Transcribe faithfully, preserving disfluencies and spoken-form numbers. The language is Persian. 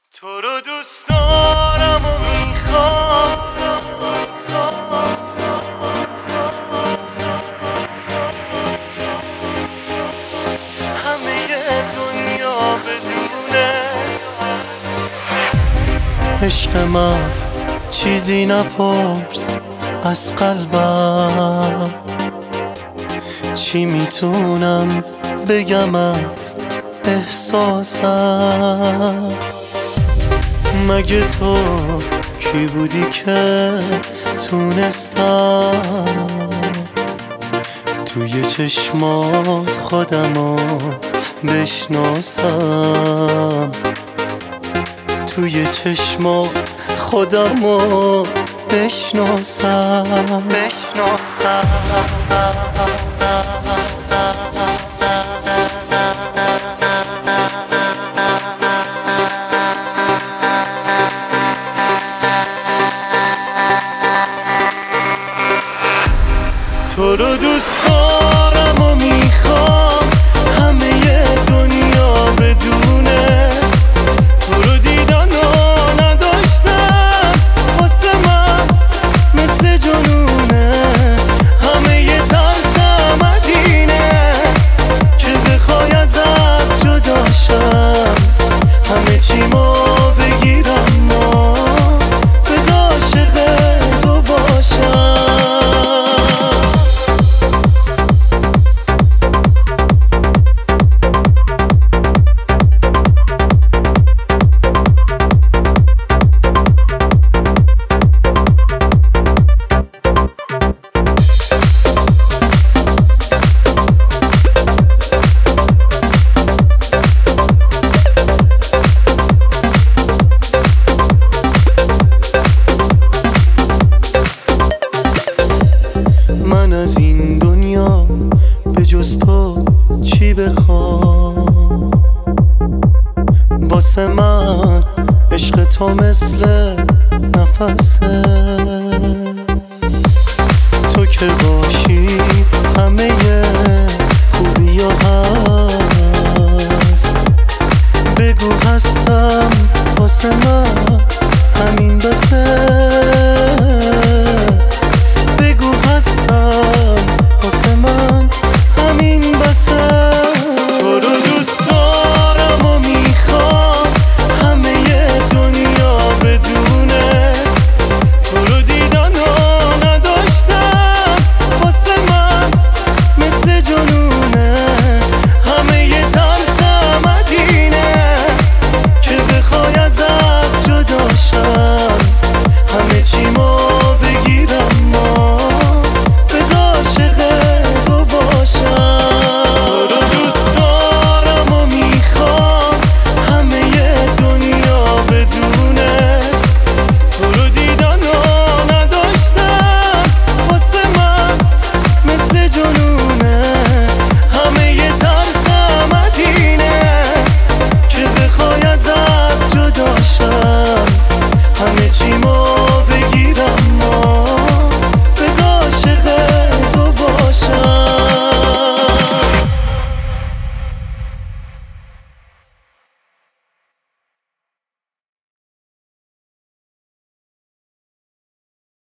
تو رو دوست دارم و میخوام، همه دنیا بدونه عشق من. چیزی نپرس از قلبم، چی میتونم بگم از احساسم. مگه تو کی بودی که تونستم توی چشمات خودمو بشناسم، توی چشمات خودمو بشناسم بشناسم تو رو دوست دارم و میخوام، همه دنیا بدونه تو رو دیدن و نداشتم، واسه من مثل جنونه. همه یه ترسم از اینه که بخوای ازت جداشم، همه چیمو بگیرم و بذار عاشق تو باشم. من از این دنیا به جز تو چی بخوام؟ واسه من عشق تو مثل نفسه، تو که باشی همه خوبی ها هست. بگو هستم، واسه من همین بسه.